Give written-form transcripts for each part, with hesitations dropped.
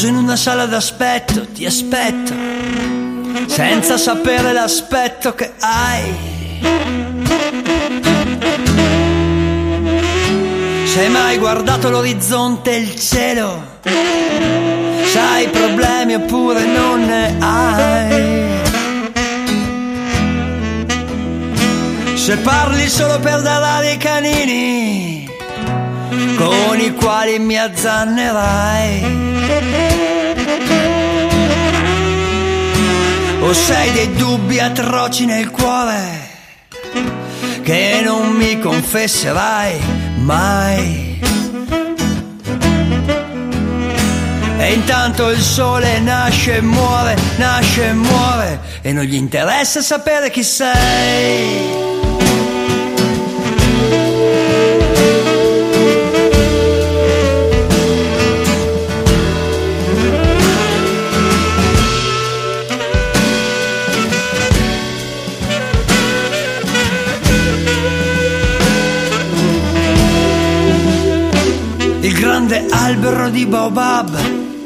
chiuso in una sala d'aspetto, ti aspetto, senza sapere l'aspetto che hai. Se hai mai guardato l'orizzonte e il cielo, sai problemi oppure non ne hai. Se parli solo per dare aria ai canini con i quali mi azzannerai, o sei dei dubbi atroci nel cuore che non mi confesserai mai. E intanto il sole nasce e muore, e non gli interessa sapere chi sei. Il grande albero di Baobab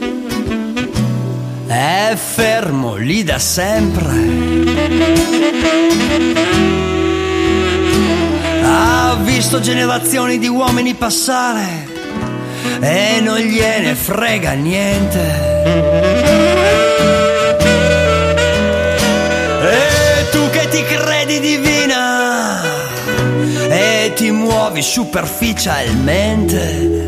è fermo lì da sempre. Ha visto generazioni di uomini passare e non gliene frega niente. E tu che ti credi divina e ti muovi superficialmente,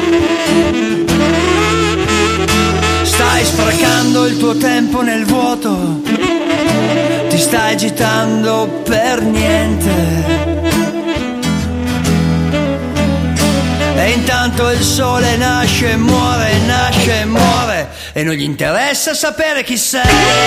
stai sprecando il tuo tempo nel vuoto, ti stai agitando per niente. E intanto il sole nasce e muore, e non gli interessa sapere chi sei.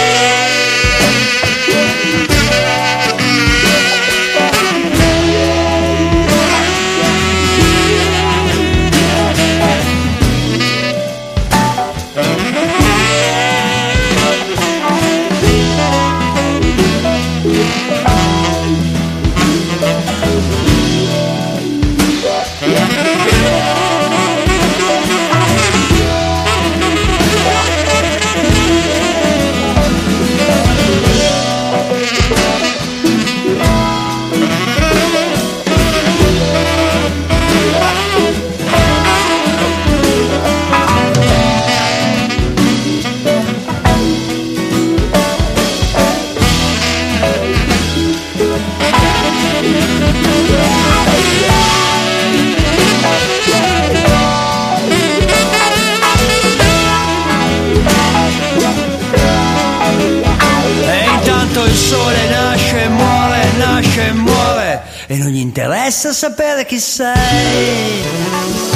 Il sole nasce e muore, e non gli interessa sapere chi sei.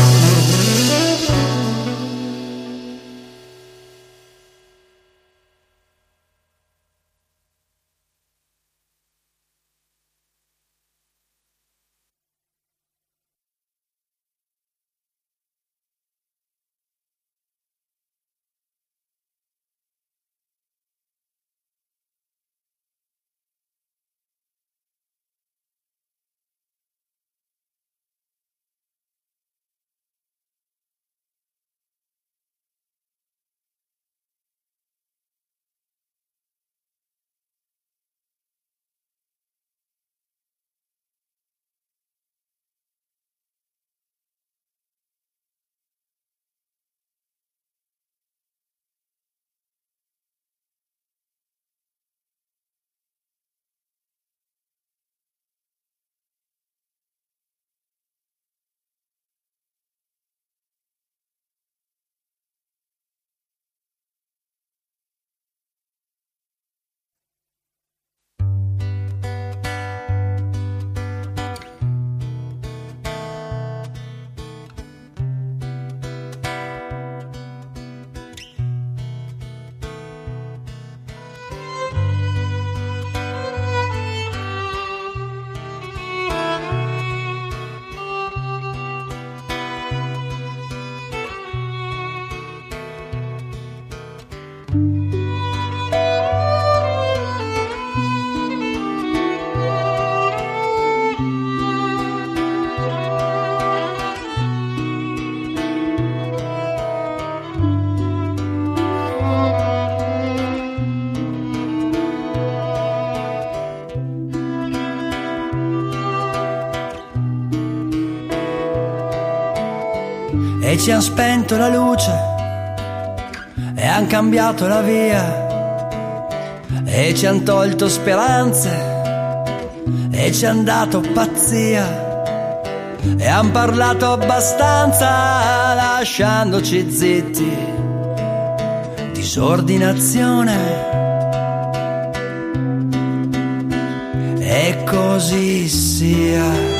e ci han spento la luce e han cambiato la via e ci han tolto speranze e ci han dato pazzia e han parlato abbastanza lasciandoci zitti. Disordinazione e così sia.